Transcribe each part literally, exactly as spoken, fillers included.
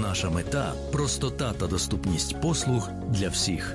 Наша мета – простота та доступність послуг для всіх.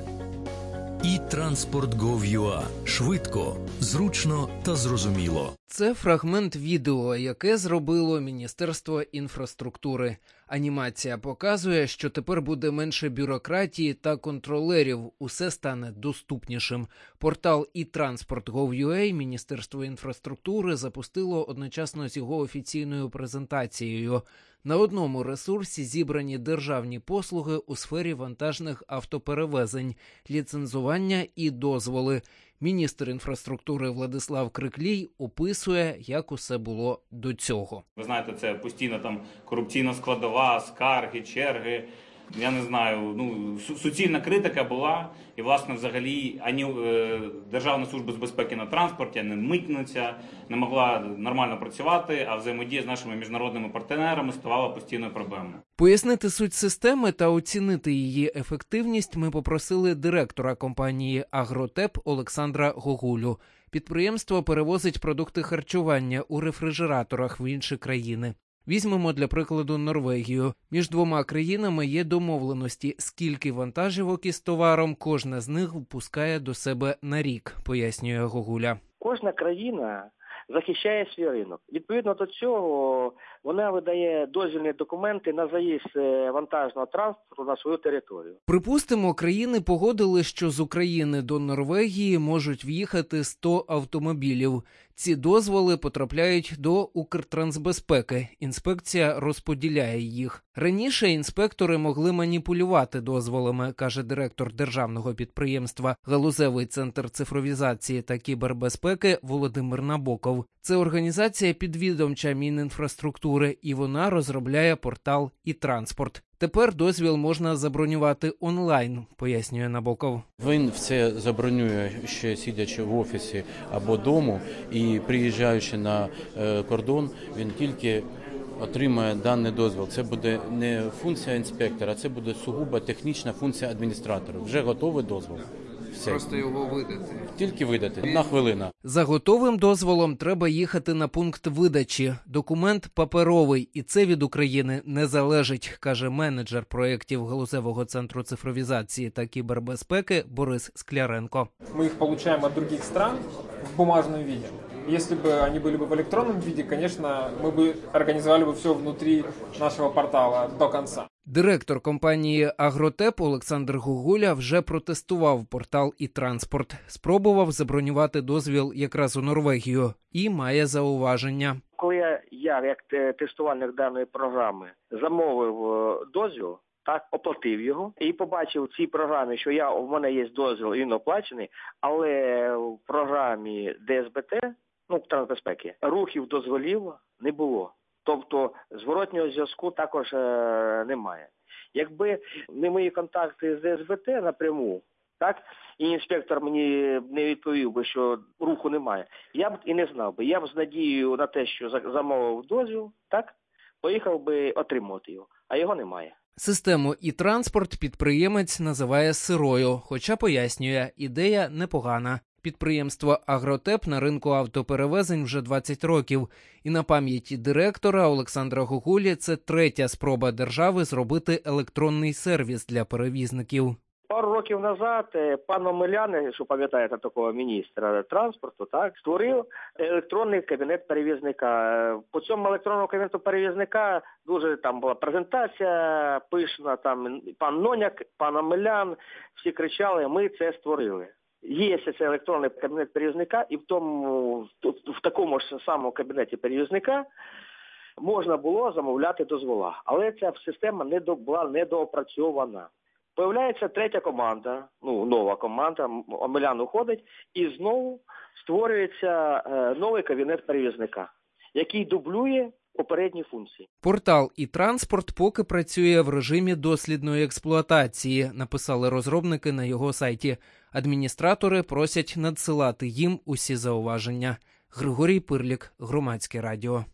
І Транспорт.gov.ua – швидко, зручно та зрозуміло. Це фрагмент відео, яке зробило Міністерство інфраструктури. Анімація показує, що тепер буде менше бюрократії та контролерів, усе стане доступнішим. Портал і Транспорт.gov.ua Міністерство інфраструктури запустило одночасно з його офіційною презентацією. На одному ресурсі зібрані державні послуги у сфері вантажних автоперевезень, ліцензування і дозволи. Міністр інфраструктури Владислав Криклій описує, як усе було до цього. Ви знаєте, це постійно там корупційна складова, скарги, черги. Я не знаю, ну, суцільна критика була. І, власне, взагалі, ані е, Державна служба з безпеки на транспорті, ані митниця не могла нормально працювати, а взаємодія з нашими міжнародними партнерами ставала постійною проблемою. Пояснити суть системи та оцінити її ефективність ми попросили директора компанії «Агротеп» Олександра Гогулю. Підприємство перевозить продукти харчування у рефрижераторах в інші країни. Візьмемо для прикладу Норвегію. Між двома країнами є домовленості, скільки вантажівок із товаром кожна з них впускає до себе на рік, пояснює Гогуля. Кожна країна захищає свій ринок. Відповідно до цього вона видає дозвільні документи на заїзд вантажного транспорту на свою територію. Припустимо, країни погодили, що з України до Норвегії можуть в'їхати сто автомобілів. Ці дозволи потрапляють до Укртрансбезпеки. Інспекція розподіляє їх. Раніше інспектори могли маніпулювати дозволами, каже директор державного підприємства «Галузевий центр цифровізації та кібербезпеки» Володимир Набоков. Це організація підвідомча Мінінфраструктури, і вона розробляє портал і транспорт. Тепер дозвіл можна забронювати онлайн, пояснює Набоков. Він це забронює ще сидячи в офісі або дому, і приїжджаючи на кордон, він тільки отримає даний дозвіл. Це буде не функція інспектора, це буде сугубо технічна функція адміністратора. Вже готовий дозвіл. Все. Просто його видати. Тільки видати. Одна хвилина. За готовим дозволом треба їхати на пункт видачі. Документ паперовий, і це від України не залежить, каже менеджер проєктів Галузевого центру цифровізації та кібербезпеки Борис Скляренко. Ми їх отримуємо від інших країн в бумажному виді. Если бы они были бы в электронном виде, конечно, мы бы организовали бы все внутри нашего портала до конца. Директор компанії «Агротеп» Олександр Гогуля вже протестував портал і транспорт. Спробував забронювати дозвіл якраз у Норвегію і має зауваження. Коли я, я як тестувальник даної програми, замовив дозвіл, так, оплатив його і побачив в цій програмі, що я, в мене є дозвіл, він оплачений, але в програмі Д С Б Т, ну, Трансбезпеки, рухів дозволів не було. Тобто зворотнього зв'язку також е, немає. Якби не мої контакти з Д С Б Т напряму, так, і інспектор мені не відповів би, що руху немає, я б і не знав би. Я б з надією на те, що замовив дозвіл, так, поїхав би отримувати його, а його немає. Систему і транспорт підприємець називає сирою, хоча пояснює, ідея непогана. Підприємство «Агротеп» на ринку автоперевезень вже двадцять років. І на пам'яті директора Олександра Гогулі це третя спроба держави зробити електронний сервіс для перевізників. Пару років назад пан Омелян, що пам'ятаєте такого міністра транспорту, так, створив електронний кабінет перевізника. По цьому електронному кабінету перевізника дуже там була презентація пишна, там пан Ноняк, пан Омелян, всі кричали, ми це створили. Є цей електронний кабінет перевізника, і в тому, в такому ж самому кабінеті перевізника можна було замовляти дозвола. Але ця система не до, була недоопрацьована. Появляється третя команда, ну, нова команда, Омелян уходить, і знову створюється е, новий кабінет перевізника, який дублює попередні функції. Портал і транспорт поки працює в режимі дослідної експлуатації, написали розробники на його сайті. Адміністратори просять надсилати їм усі зауваження. Григорій Пирлік, Громадське радіо.